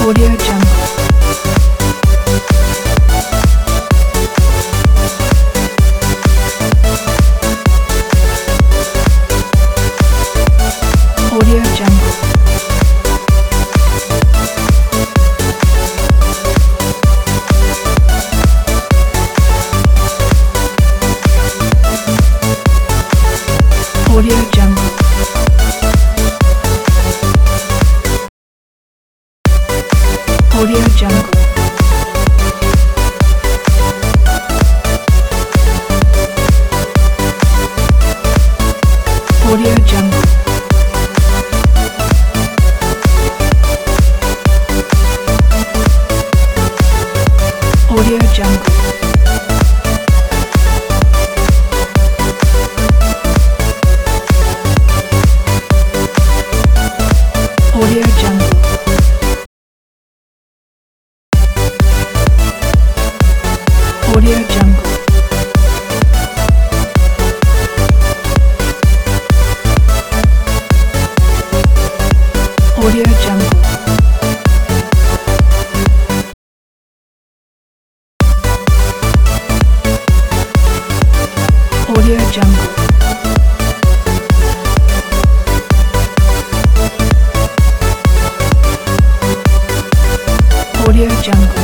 Audio Jungle. Audio Jungle. Audio Jungle. Audio Jungle. Audio Jungle. Audio Jungle. Audio Jungle. Audio Jungle. Audio Jungle. Audio Jungle. Audio Jungle.